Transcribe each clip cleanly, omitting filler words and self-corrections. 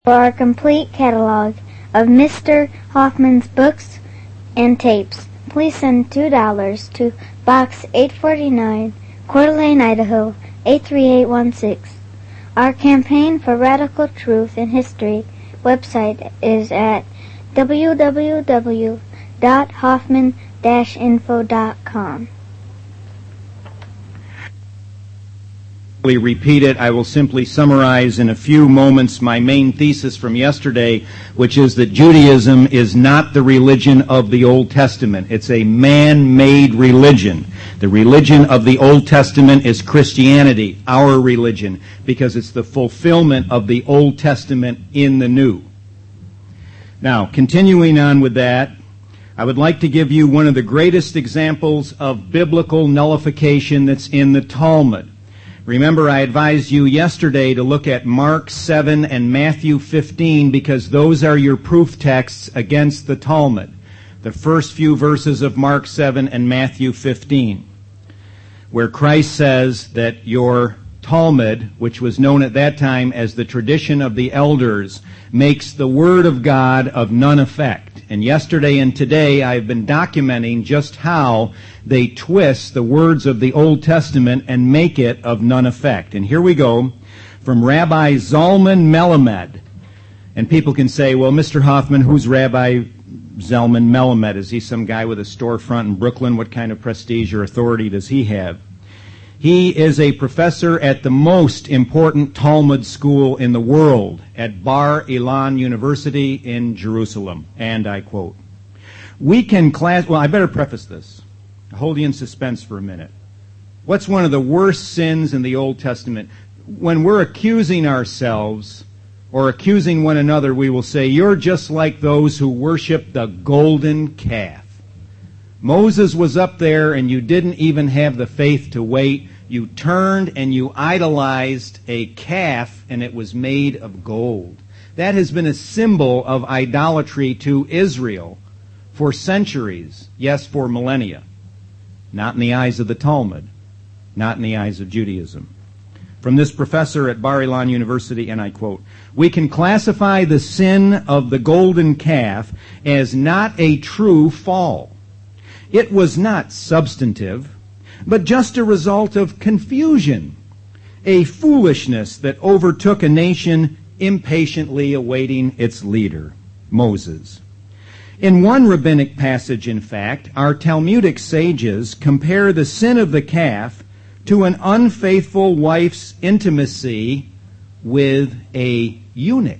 For our complete catalog of Mr. Hoffman's books and tapes, please send $2 to Box 849, Coeur d'Alene, Idaho 83816. Our campaign for radical truth in history website is at www.hoffman-info.com. Repeat it. I will simply summarize in a few moments my main thesis from yesterday, which is that Judaism is not the religion of the Old Testament. It's a man-made religion. The religion of the Old Testament is Christianity, our religion, because it's the fulfillment of the Old Testament in the New. Now, continuing on with that, I would like to give you one of the greatest examples of biblical nullification that's in the Talmud. Remember, I advised you yesterday to look at Mark 7 and Matthew 15 because those are your proof texts against the Talmud. The first few verses of Mark 7 and Matthew 15, where Christ says that your Talmud, which was known at that time as the tradition of the elders, makes the Word of God of none effect. And yesterday and today I've been documenting just how they twist the words of the Old Testament and make it of none effect. And here we go from Rabbi Zalman Melamed. And people can say, well, Mr. Hoffman, who's Rabbi Zalman Melamed? Is he some guy with a storefront in Brooklyn? What kind of prestige or authority does he have? He is a professor at the most important Talmud school in the world, at Bar Ilan University in Jerusalem. And I quote, I better preface this. I'll hold you in suspense for a minute. What's one of the worst sins in the Old Testament? When we're accusing ourselves or accusing one another, we will say, you're just like those who worship the golden calf. Moses was up there and you didn't even have the faith to wait. You turned and you idolized a calf and it was made of gold. That has been a symbol of idolatry to Israel for centuries, yes, for millennia. Not in the eyes of the Talmud, not in the eyes of Judaism. From this professor at Bar Ilan University, and I quote, we can classify the sin of the golden calf as not a true fall. It was not substantive, but just a result of confusion, a foolishness that overtook a nation impatiently awaiting its leader, Moses. In one rabbinic passage, in fact, our Talmudic sages compare the sin of the calf to an unfaithful wife's intimacy with a eunuch.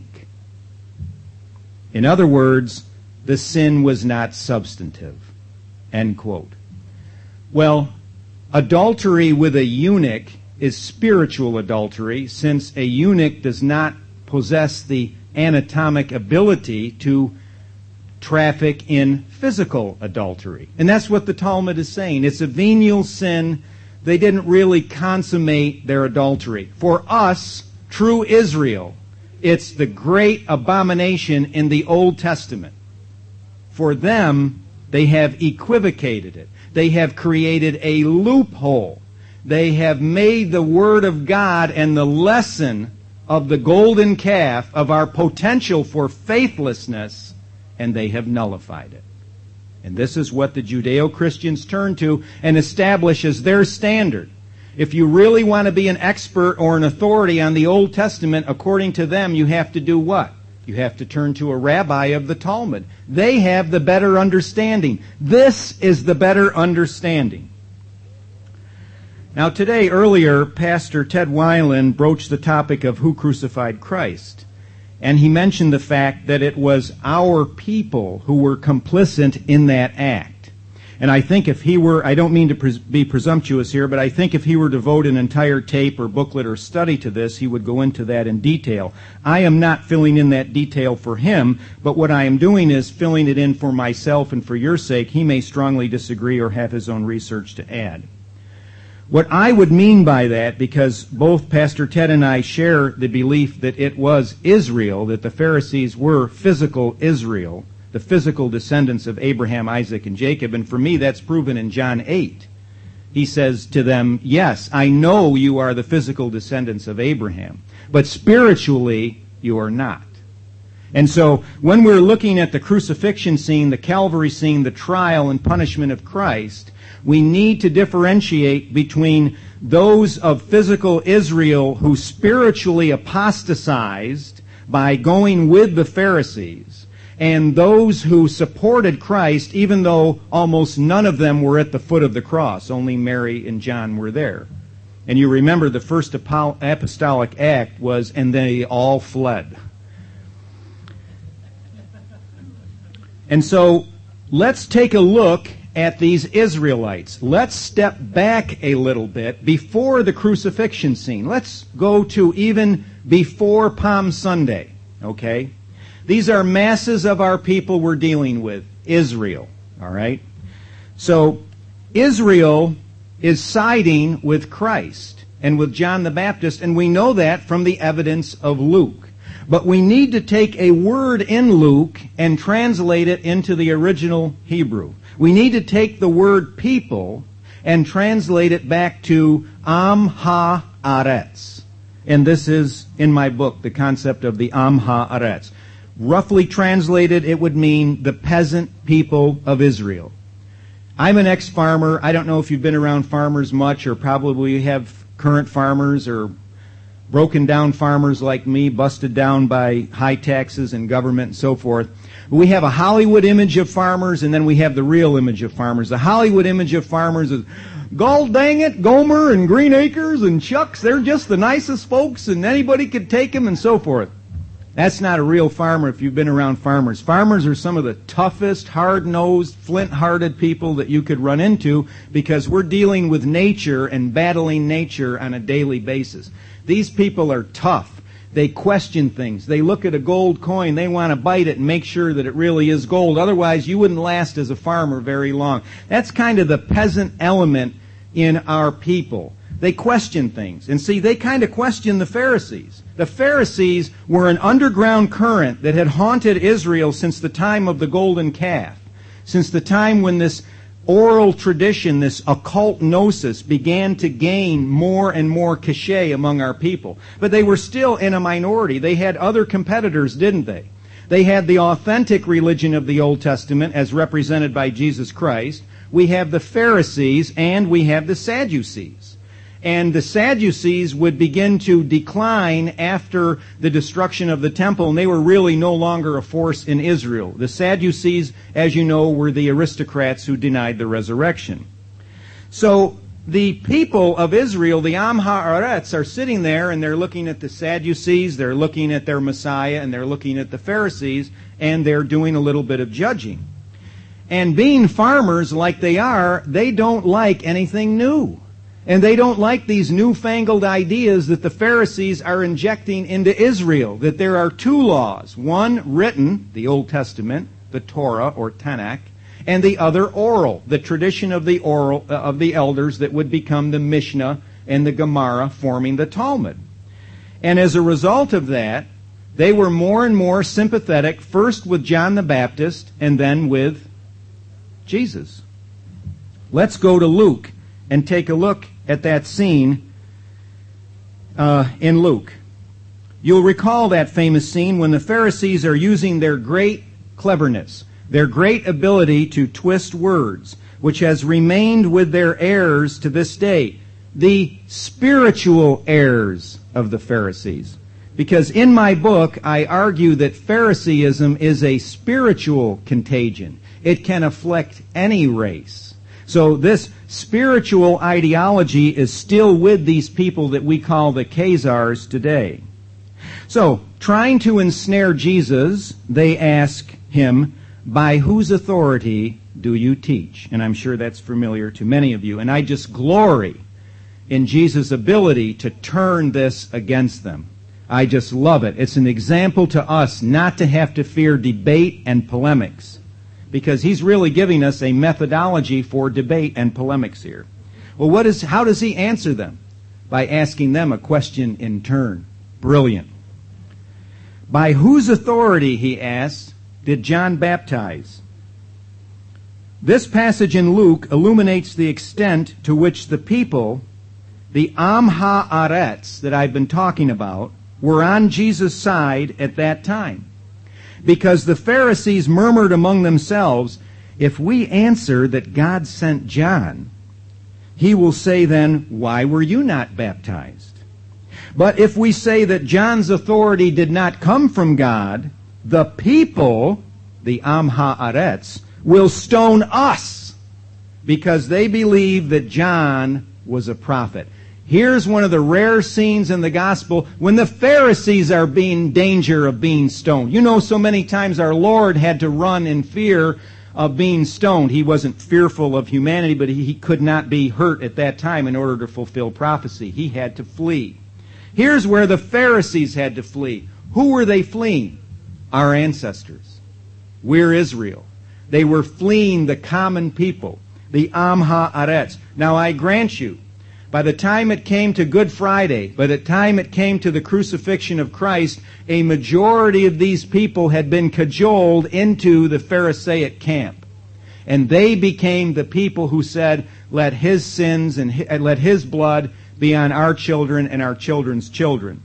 In other words, the sin was not substantive. End quote. Well, adultery with a eunuch is spiritual adultery, since a eunuch does not possess the anatomic ability to traffic in physical adultery. And that's what the Talmud is saying. It's a venial sin. They didn't really consummate their adultery. For us, true Israel, it's the great abomination in the Old Testament. For them, they have equivocated it. They have created a loophole. They have made the Word of God and the lesson of the golden calf of our potential for faithlessness, and they have nullified it. And this is what the Judeo-Christians turn to and establish as their standard. If you really want to be an expert or an authority on the Old Testament, according to them, you have to do what? You have to turn to a rabbi of the Talmud. They have the better understanding. This is the better understanding. Now today, earlier, Pastor Ted Weiland broached the topic of who crucified Christ. And he mentioned the fact that it was our people who were complicit in that act. And I think if he were, I don't mean to be presumptuous here, but I think if he were to devote an entire tape or booklet or study to this, he would go into that in detail. I am not filling in that detail for him, but what I am doing is filling it in for myself and for your sake. He may strongly disagree or have his own research to add. What I would mean by that, because both Pastor Ted and I share the belief that it was Israel, that the Pharisees were physical Israel, the physical descendants of Abraham, Isaac, and Jacob, and for me that's proven in John 8. He says to them, yes, I know you are the physical descendants of Abraham, but spiritually you are not. And so when we're looking at the crucifixion scene, the Calvary scene, the trial and punishment of Christ, we need to differentiate between those of physical Israel who spiritually apostatized by going with the Pharisees, and those who supported Christ even though almost none of them were at the foot of the cross. Only Mary and John were there. And you remember the first apostolic act was, and they all fled. And so let's take a look at these Israelites. Let's step back a little bit before the crucifixion scene. Let's go to even before Palm Sunday, okay? These are masses of our people we're dealing with. Israel, all right? So Israel is siding with Christ and with John the Baptist, and we know that from the evidence of Luke. But we need to take a word in Luke and translate it into the original Hebrew. We need to take the word people and translate it back to Am Ha-Aretz. And this is, in my book, the concept of the Am Ha-Aretz. Roughly translated, it would mean the peasant people of Israel. I'm an ex-farmer. I don't know if you've been around farmers much, or probably have current farmers or broken down farmers like me, busted down by high taxes and government and so forth. We have a Hollywood image of farmers, and then we have the real image of farmers. The Hollywood image of farmers is, gol dang it, Gomer and Green Acres and Chucks, they're just the nicest folks and anybody could take them and so forth. That's not a real farmer if you've been around farmers. Farmers are some of the toughest, hard-nosed, flint-hearted people that you could run into, because we're dealing with nature and battling nature on a daily basis. These people are tough. They question things. They look at a gold coin. They want to bite it and make sure that it really is gold. Otherwise, you wouldn't last as a farmer very long. That's kind of the peasant element in our people. They question things. And see, they kind of question the Pharisees. The Pharisees were an underground current that had haunted Israel since the time of the golden calf, since the time when this oral tradition, this occult gnosis, began to gain more and more cachet among our people. But they were still in a minority. They had other competitors, didn't they? They had the authentic religion of the Old Testament as represented by Jesus Christ. We have the Pharisees and we have the Sadducees. And the Sadducees would begin to decline after the destruction of the temple, and they were really no longer a force in Israel. The Sadducees, as you know, were the aristocrats who denied the resurrection. So the people of Israel, the Am Haaretz, are sitting there and they're looking at the Sadducees, they're looking at their Messiah, and they're looking at the Pharisees, and they're doing a little bit of judging. And being farmers like they are, they don't like anything new. And they don't like these newfangled ideas that the Pharisees are injecting into Israel, that there are two laws, one written, the Old Testament, the Torah or Tanakh, and the other oral, the tradition of the elders that would become the Mishnah and the Gemara forming the Talmud. And as a result of that, they were more and more sympathetic, first with John the Baptist and then with Jesus. Let's go to Luke and take a look at that scene in Luke. You'll recall that famous scene when the Pharisees are using their great cleverness, their great ability to twist words, which has remained with their heirs to this day, the spiritual heirs of the Pharisees. Because in my book, I argue that Phariseeism is a spiritual contagion. It can afflict any race. So this spiritual ideology is still with these people that we call the Khazars today. So, trying to ensnare Jesus, they ask him, by whose authority do you teach? And I'm sure that's familiar to many of you. And I just glory in Jesus' ability to turn this against them. I just love it. It's an example to us not to have to fear debate and polemics, because he's really giving us a methodology for debate and polemics here. Well, how does he answer them? By asking them a question in turn. Brilliant. By whose authority, he asks, did John baptize? This passage in Luke illuminates the extent to which the people, the Am Haaretz that I've been talking about, were on Jesus' side at that time. because the Pharisees murmured among themselves, if we answer that God sent John, he will say then, why were you not baptized? But if we say that John's authority did not come from God, the people, the Am Haaretz, will stone us because they believe that John was a prophet. Here's one of the rare scenes in the gospel when the Pharisees are in danger of being stoned. You know, so many times our Lord had to run in fear of being stoned. He wasn't fearful of humanity, but he could not be hurt at that time in order to fulfill prophecy. He had to flee. Here's where the Pharisees had to flee. Who were they fleeing? Our ancestors. We're Israel. They were fleeing the common people, the Am Haaretz. Now I grant you, by the time it came to Good Friday, by the time it came to the crucifixion of Christ, a majority of these people had been cajoled into the Pharisaic camp. And they became the people who said, let his sins and let his blood be on our children and our children's children.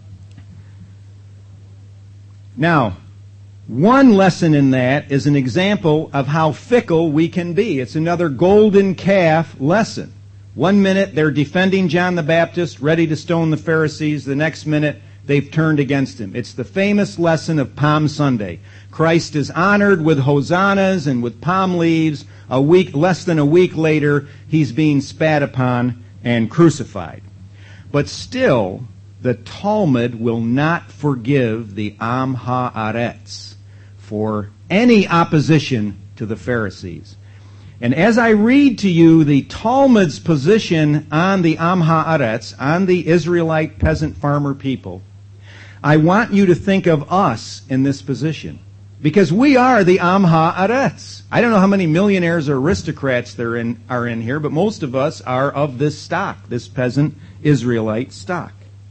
Now, one lesson in that is an example of how fickle we can be. It's another golden calf lesson. 1 minute they're defending John the Baptist, ready to stone the Pharisees. The next minute they've turned against him. It's the famous lesson of Palm Sunday. Christ is honored with hosannas and with palm leaves. Less than a week later, he's being spat upon and crucified. But still, the Talmud will not forgive the Am Haaretz for any opposition to the Pharisees. And as I read to you the Talmud's position on the Am Haaretz, on the Israelite peasant farmer people, I want you to think of us in this position. Because we are the Am Haaretz. I don't know how many millionaires or aristocrats are in here, but most of us are of this stock, this peasant Israelite stock.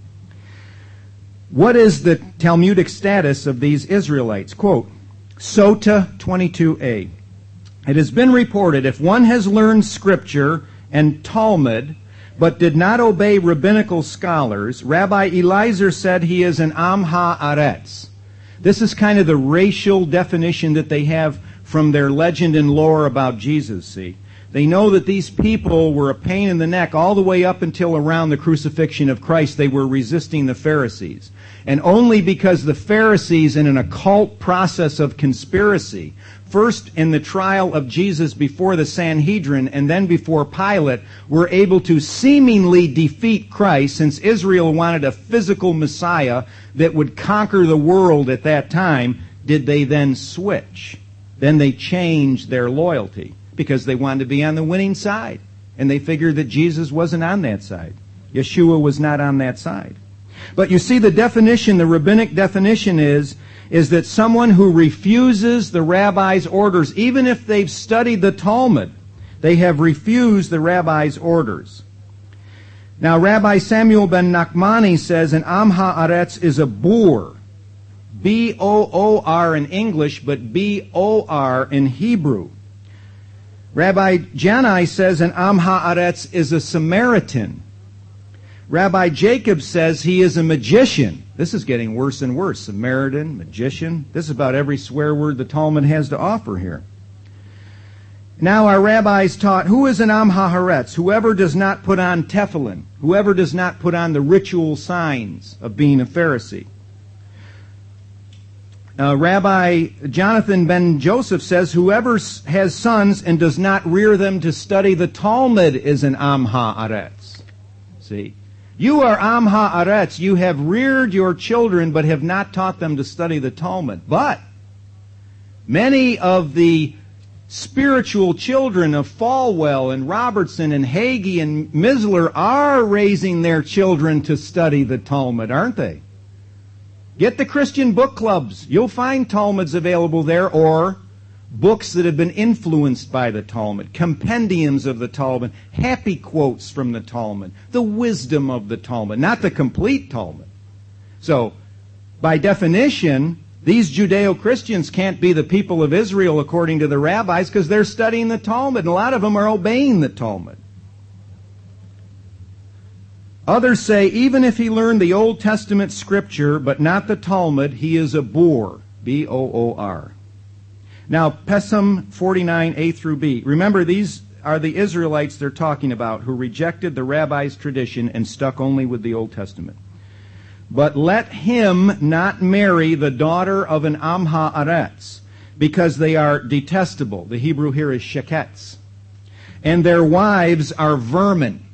What is the Talmudic status of these Israelites? Quote, Sota 22a. It has been reported, if one has learned Scripture and Talmud, but did not obey rabbinical scholars, Rabbi Eliezer said he is an Am Haaretz. This is kind of the racial definition that they have from their legend and lore about Jesus, see. They know that these people were a pain in the neck all the way up until around the crucifixion of Christ. They were resisting the Pharisees. And only because the Pharisees, in an occult process of conspiracy, first in the trial of Jesus before the Sanhedrin and then before Pilate, were able to seemingly defeat Christ, since Israel wanted a physical Messiah that would conquer the world at that time, did they then switch. Then they changed their loyalty because they wanted to be on the winning side. And they figured that Jesus wasn't on that side. Yeshua was not on that side. But you see, the definition, the rabbinic definition is that someone who refuses the rabbi's orders, even if they've studied the Talmud, they have refused the rabbi's orders. Now, Rabbi Samuel ben Nachmani says an Am Haaretz is a boor. B-O-O-R in English, but B-O-R in Hebrew. Rabbi Janai says an Am Haaretz is a Samaritan. Rabbi Jacob says he is a magician. This is getting worse and worse. Samaritan, magician. This is about every swear word the Talmud has to offer here. Now our rabbis taught, who is an Am Haaretz? Whoever does not put on tefillin. Whoever does not put on the ritual signs of being a Pharisee. Rabbi Jonathan ben Joseph says, whoever has sons and does not rear them to study the Talmud is an Am Haaretz. See? You are Am Haaretz. You have reared your children, but have not taught them to study the Talmud. But many of the spiritual children of Falwell and Robertson and Hagee and Misler are raising their children to study the Talmud, aren't they? Get the Christian book clubs. You'll find Talmuds available there, or books that have been influenced by the Talmud, compendiums of the Talmud, happy quotes from the Talmud, the wisdom of the Talmud, not the complete Talmud. So, by definition, these Judeo-Christians can't be the people of Israel according to the rabbis because they're studying the Talmud, and a lot of them are obeying the Talmud. Others say, even if he learned the Old Testament scripture but not the Talmud, he is a boor. B-O-O-R. Now, Pesach 49, A through B. Remember, these are the Israelites they're talking about who rejected the rabbi's tradition and stuck only with the Old Testament. But let him not marry the daughter of an Am Haaretz, because they are detestable. The Hebrew here is sheketz. And their wives are vermin.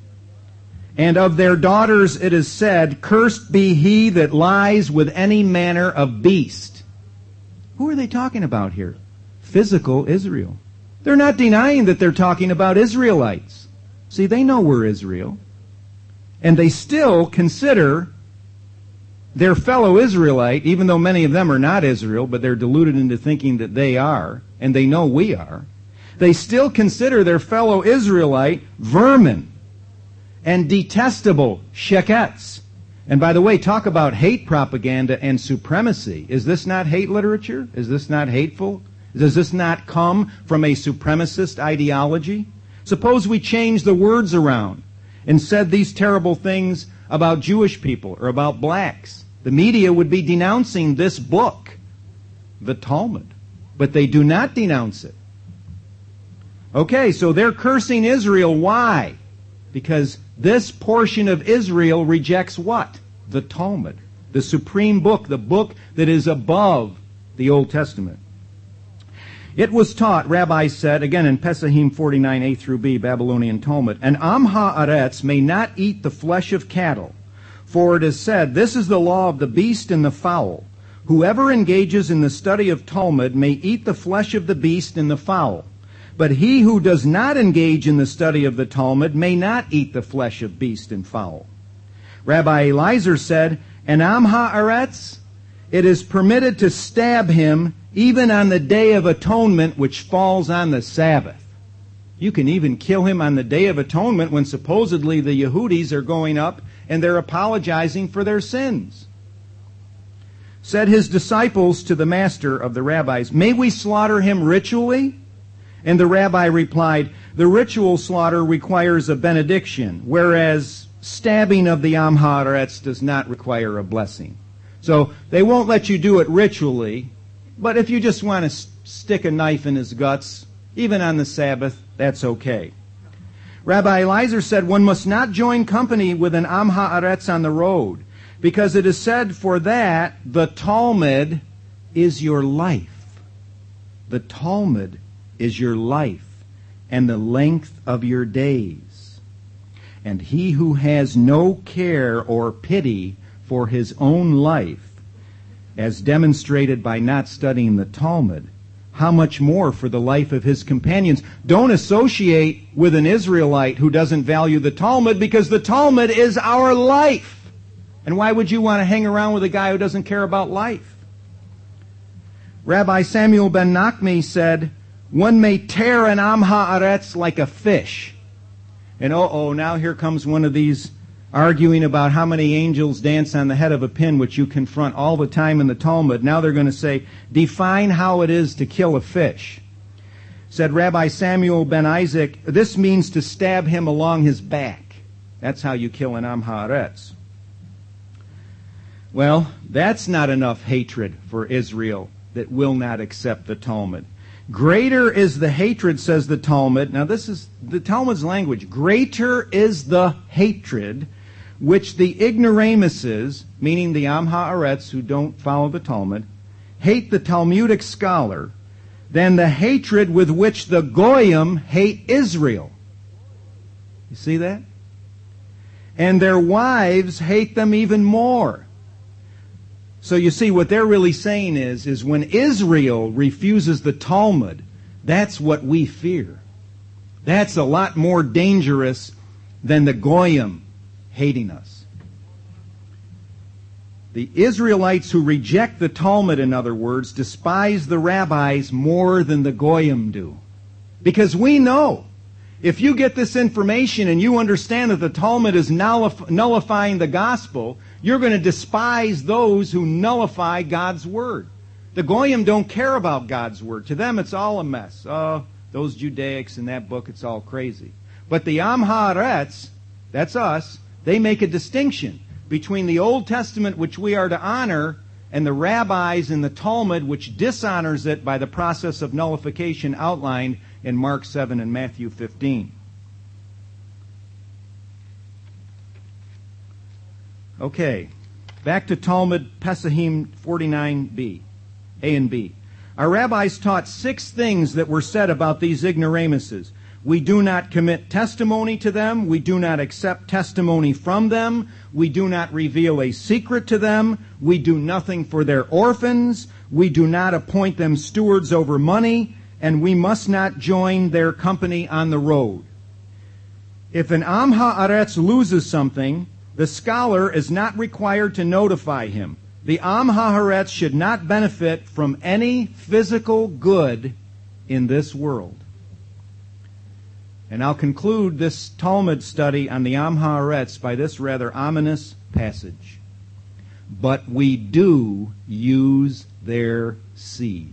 And of their daughters it is said, cursed be he that lies with any manner of beast. Who are they talking about here? Physical Israel. They're not denying that they're talking about Israelites. See, they know we're Israel. And they still consider their fellow Israelite, even though many of them are not Israel, but they're deluded into thinking that they are, and they know we are. They still consider their fellow Israelite vermin and detestable sheketz. And by the way, talk about hate propaganda and supremacy. Is this not hate literature? Is this not hateful? Does this not come from a supremacist ideology? Suppose we change the words around and said these terrible things about Jewish people or about blacks. The media would be denouncing this book, the Talmud. But they do not denounce it. Okay, so they're cursing Israel. Why? Because this portion of Israel rejects what? The Talmud, the supreme book, the book that is above the Old Testament. It was taught, rabbis said, again in Pesachim 49, A through B, Babylonian Talmud, an Am Haaretz may not eat the flesh of cattle, for it is said, this is the law of the beast and the fowl. Whoever engages in the study of Talmud may eat the flesh of the beast and the fowl. But he who does not engage in the study of the Talmud may not eat the flesh of beast and fowl. Rabbi Eliezer said, an Am Haaretz, it is permitted to stab him even on the Day of Atonement, which falls on the Sabbath. You can even kill him on the Day of Atonement when supposedly the Yehudis are going up and they're apologizing for their sins. Said his disciples to the master of the rabbis, may we slaughter him ritually? And the rabbi replied, the ritual slaughter requires a benediction, whereas stabbing of the Am Haaretz does not require a blessing. So they won't let you do it ritually, but if you just want to stick a knife in his guts, even on the Sabbath, that's okay. Rabbi Eliezer said, one must not join company with an Am Haaretz on the road, because it is said for that the Talmud is your life. The Talmud is your life and the length of your days. And he who has no care or pity for his own life, as demonstrated by not studying the Talmud, how much more for the life of his companions? Don't associate with an Israelite who doesn't value the Talmud, because the Talmud is our life. And why would you want to hang around with a guy who doesn't care about life? Rabbi Samuel ben Nachmi said, one may tear an Am Haaretz like a fish. And now here comes one of these arguing about how many angels dance on the head of a pin, which you confront all the time in the Talmud. Now they're going to say, define how it is to kill a fish. Said Rabbi Samuel ben Isaac, this means to stab him along his back. That's how you kill an Am Haaretz. Well, that's not enough hatred for Israel that will not accept the Talmud. Greater is the hatred, says the Talmud. Now this is the Talmud's language. Greater is the hatred which the ignoramuses, meaning the Am Haaretz who don't follow the Talmud, hate the Talmudic scholar, than the hatred with which the Goyim hate Israel. You see that? And their wives hate them even more. So you see, what they're really saying is when Israel refuses the Talmud, that's what we fear. That's a lot more dangerous than the Goyim hating us. The Israelites who reject the Talmud, in other words, despise the rabbis more than the Goyim do. Because we know, if you get this information and you understand that the Talmud is nullifying the gospel, you're going to despise those who nullify God's word. The Goyim don't care about God's word. To them, it's all a mess. Oh, those Judaics in that book, it's all crazy. But the Am Haaretz, that's us, they make a distinction between the Old Testament, which we are to honor, and the rabbis in the Talmud, which dishonors it by the process of nullification outlined in Mark 7 and Matthew 15. Okay, back to Talmud Pesachim 49b, A and B. Our rabbis taught 6 things that were said about these ignoramuses. We do not commit testimony to them. We do not accept testimony from them. We do not reveal a secret to them. We do nothing for their orphans. We do not appoint them stewards over money. And we must not join their company on the road. If an Am Haaretz loses something, the scholar is not required to notify him. The Am Haaretz should not benefit from any physical good in this world. And I'll conclude this Talmud study on the Am Haaretz by this rather ominous passage. But we do use their seed.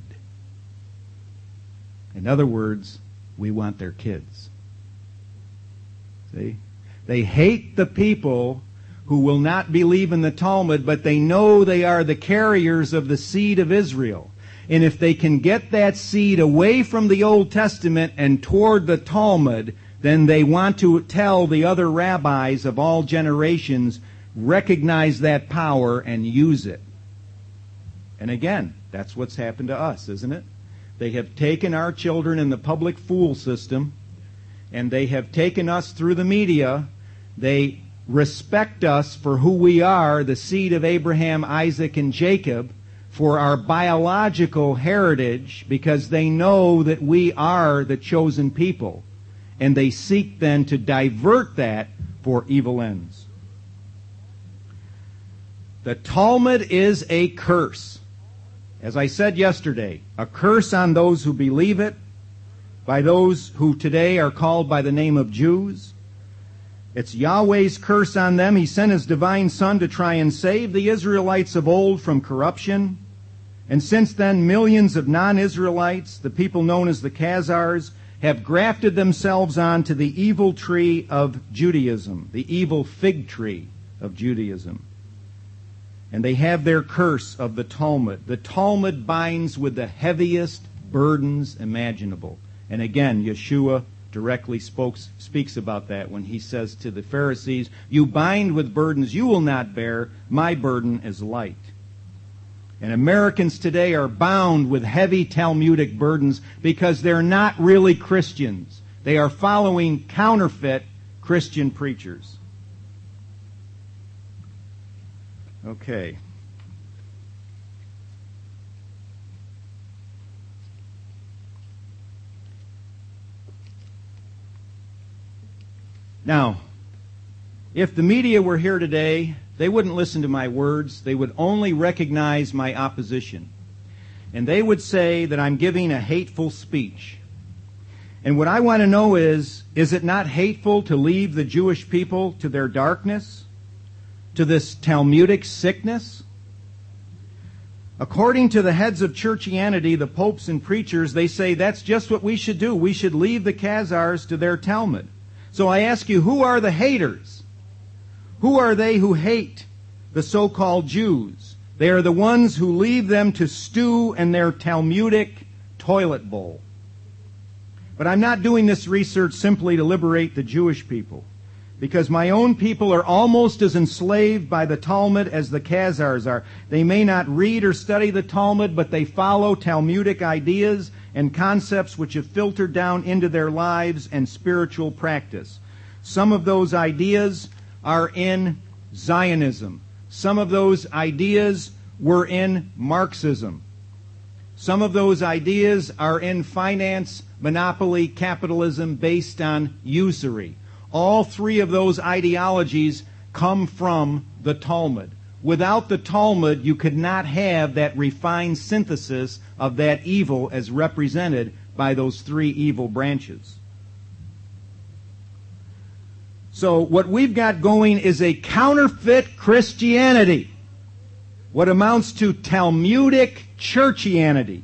In other words, we want their kids. See? They hate the people who will not believe in the Talmud, but they know they are the carriers of the seed of Israel. And if they can get that seed away from the Old Testament and toward the Talmud, then they want to tell the other rabbis of all generations, recognize that power and use it. And again, that's what's happened to us, isn't it? They have taken our children in the public fool system, and they have taken us through the media. They respect us for who we are, the seed of Abraham, Isaac, and Jacob, for our biological heritage, because they know that we are the chosen people. And they seek then to divert that for evil ends. The Talmud is a curse. As I said yesterday, a curse on those who believe it, by those who today are called by the name of Jews. It's Yahweh's curse on them. He sent His divine Son to try and save the Israelites of old from corruption. And since then, millions of non-Israelites, the people known as the Khazars, have grafted themselves onto the evil tree of Judaism, the evil fig tree of Judaism. And they have their curse of the Talmud. The Talmud binds with the heaviest burdens imaginable. And again, Yeshua directly speaks about that when he says to the Pharisees, "You bind with burdens you will not bear. My burden is light." And Americans today are bound with heavy Talmudic burdens because they're not really Christians. They are following counterfeit Christian preachers. Okay. Now, if the media were here today, they wouldn't listen to my words. They would only recognize my opposition. And they would say that I'm giving a hateful speech. And what I want to know is it not hateful to leave the Jewish people to their darkness, to this Talmudic sickness? According to the heads of churchianity, the popes and preachers, they say that's just what we should do. We should leave the Khazars to their Talmud. So I ask you, who are the haters? Who are they who hate the so-called Jews? They are the ones who leave them to stew in their Talmudic toilet bowl. But I'm not doing this research simply to liberate the Jewish people, because my own people are almost as enslaved by the Talmud as the Khazars are. They may not read or study the Talmud, but they follow Talmudic ideas and concepts which have filtered down into their lives and spiritual practice. Some of those ideas are in Zionism. Some of those ideas were in Marxism. Some of those ideas are in finance, monopoly, capitalism based on usury. All three of those ideologies come from the Talmud. Without the Talmud, you could not have that refined synthesis of that evil as represented by those three evil branches. So what we've got going is a counterfeit Christianity, what amounts to Talmudic churchianity.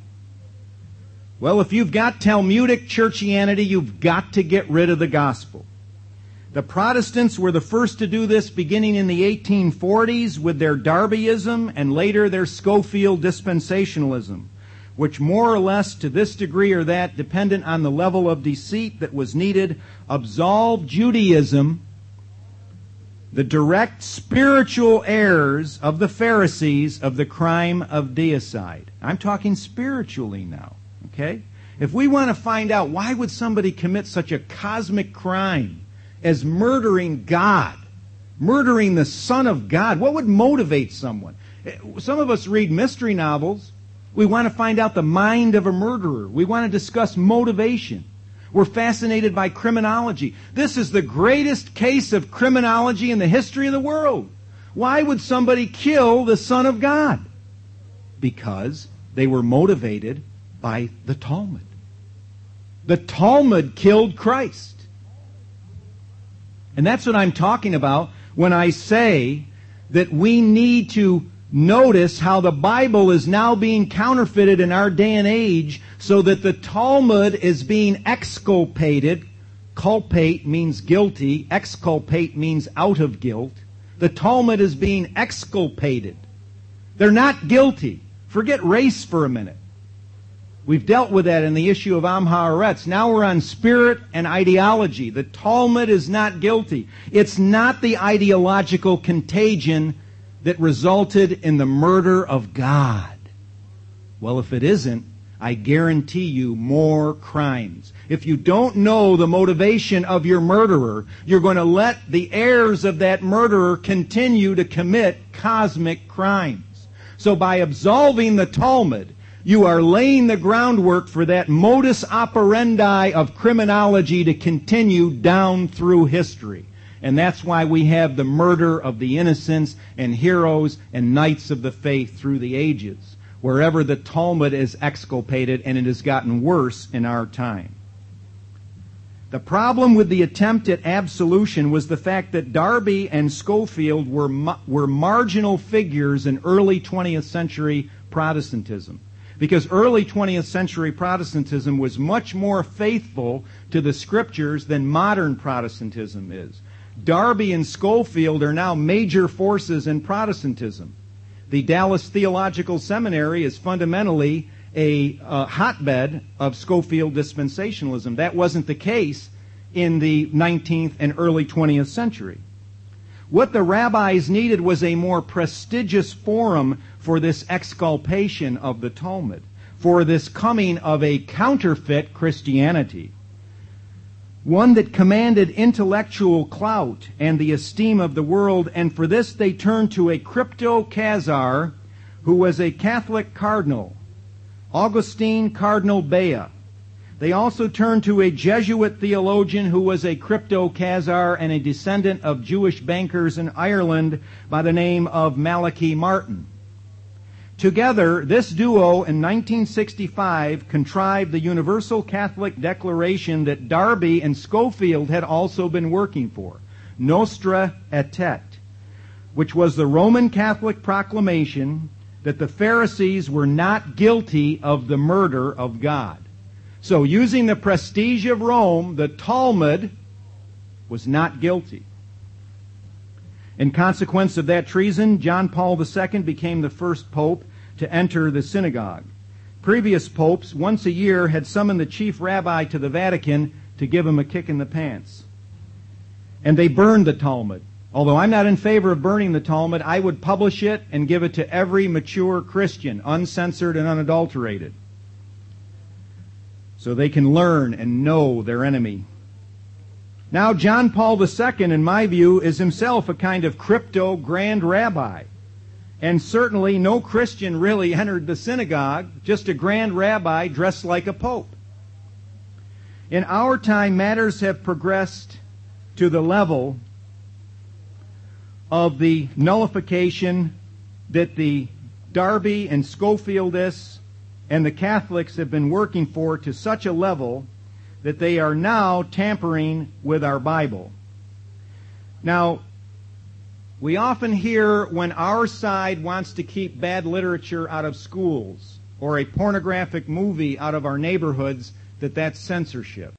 Well, if you've got Talmudic churchianity, you've got to get rid of the gospel. The Protestants were the first to do this beginning in the 1840s with their Darbyism and later their Scofield dispensationalism, which more or less to this degree or that, dependent on the level of deceit that was needed, absolved Judaism, the direct spiritual heirs of the Pharisees, of the crime of deicide. I'm talking spiritually now, okay? If we want to find out why would somebody commit such a cosmic crime as murdering God, murdering the Son of God, what would motivate someone? Some of us read mystery novels. We want to find out the mind of a murderer. We want to discuss motivation. We're fascinated by criminology. This is the greatest case of criminology in the history of the world. Why would somebody kill the Son of God? Because they were motivated by the Talmud. The Talmud killed Christ. And that's what I'm talking about when I say that we need to notice how the Bible is now being counterfeited in our day and age so that the Talmud is being exculpated. Culpate means guilty. Exculpate means out of guilt. The Talmud is being exculpated. They're not guilty. Forget race for a minute. We've dealt with that in the issue of Am Haaretz. Now we're on spirit and ideology. The Talmud is not guilty. It's not the ideological contagion that resulted in the murder of God. Well, if it isn't, I guarantee you more crimes. If you don't know the motivation of your murderer, you're going to let the heirs of that murderer continue to commit cosmic crimes. So by absolving the Talmud, you are laying the groundwork for that modus operandi of criminology to continue down through history. And that's why we have the murder of the innocents and heroes and knights of the faith through the ages, wherever the Talmud is exculpated, and it has gotten worse in our time. The problem with the attempt at absolution was the fact that Darby and Scofield were marginal figures in early 20th century Protestantism. Because early 20th century Protestantism was much more faithful to the Scriptures than modern Protestantism is. Darby and Scofield are now major forces in Protestantism. The Dallas Theological Seminary is fundamentally a hotbed of Scofield dispensationalism. That wasn't the case in the 19th and early 20th century. What the rabbis needed was a more prestigious forum for this exculpation of the Talmud, for this coming of a counterfeit Christianity, one that commanded intellectual clout and the esteem of the world, and for this they turned to a crypto-Khazar who was a Catholic cardinal, Augustine Cardinal Bea. They also turned to a Jesuit theologian who was a crypto-Khazar and a descendant of Jewish bankers in Ireland by the name of Malachi Martin. Together, this duo in 1965 contrived the Universal Catholic Declaration that Darby and Scofield had also been working for, Nostra Aetate, which was the Roman Catholic proclamation that the Pharisees were not guilty of the murder of God. So, using the prestige of Rome, the Talmud was not guilty. In consequence of that treason, John Paul II became the first pope to enter the synagogue. Previous popes, once a year, had summoned the chief rabbi to the Vatican to give him a kick in the pants. And they burned the Talmud. Although I'm not in favor of burning the Talmud, I would publish it and give it to every mature Christian, uncensored and unadulterated, so they can learn and know their enemy. Now, John Paul II, in my view, is himself a kind of crypto grand rabbi. And certainly no Christian really entered the synagogue, just a grand rabbi dressed like a pope. In our time, matters have progressed to the level of the nullification that the Darby and Scofieldists and the Catholics have been working for, to such a level that they are now tampering with our Bible. Now, we often hear when our side wants to keep bad literature out of schools or a pornographic movie out of our neighborhoods that that's censorship.